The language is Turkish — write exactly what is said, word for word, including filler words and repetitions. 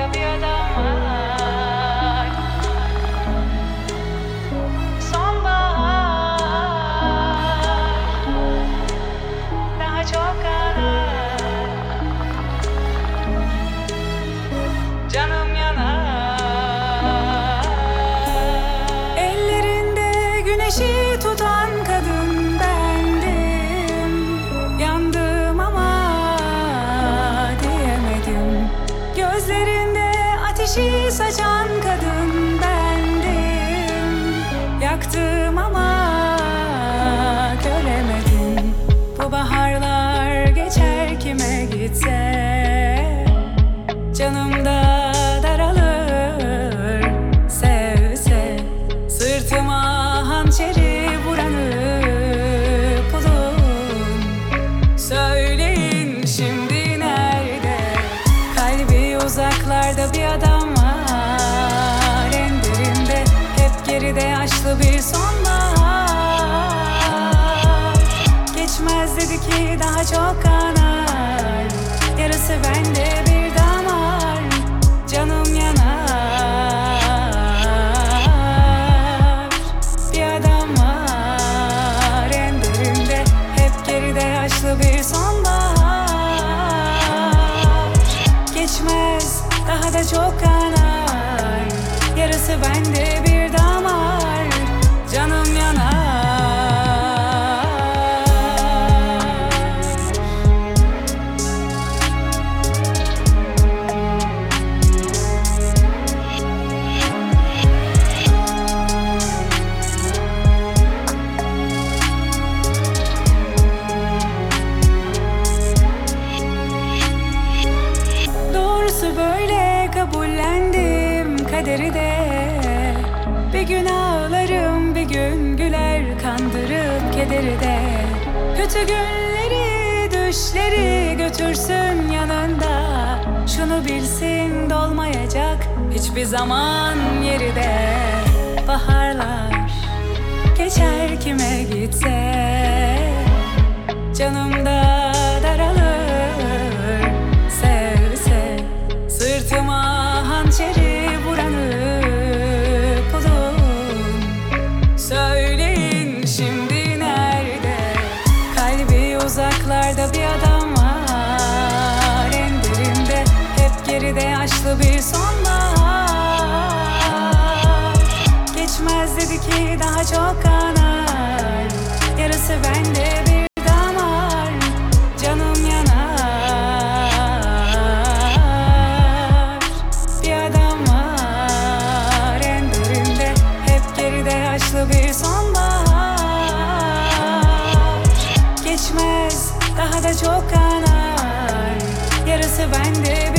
uzaklarda bir adam var. Sonbahar daha çok kanar. Canım yanar. Ellerinde güneşi tutan kadın bendim. Yandım ama diyemedim. Gözlerinde ateşi saçan kadın bendim. Yaktım ama göremedim. Bu baharlar geçer kime gitse. Canımda daralır sevse. Sırtıma hançeri vuranı bulun. Söyleyin şimdi nerede? Kalbi uzaklarda bir adam var. En derinde hep geride yaşlı bir sonbahar. Geçmez dedi ki daha çok kanar. Yarısı bende bir damar. Canım yanar. Bir adam var en derinde hep geride yaşlı bir sonbahar. Geçmez daha da çok kanar. Yarısı bende bir damar. Canım yanar. Böyle kabullendim kaderi de. Bir gün ağlarım bir gün güler, kandırıp kederi de. Kötü günleri düşleri götürsün yanında. Şunu bilsin dolmayacak hiçbir zaman yeri de. Baharlar geçer kime gitse. Canımda daralır sevse. Sırtıma hançeri vuranı bulun. Söyleyin şimdi nerede? Kalbi uzaklarda bir adam var. En derinde hep geride yaşlı bir sonbahar. Geçmez dedi ki daha çok kanar. Yarısı bende bir damar. Canım yanar. Bir adam var en derinde hep geride yaşlı bir sonbahar. Geçmez daha da çok kanar. Yarısı bende bir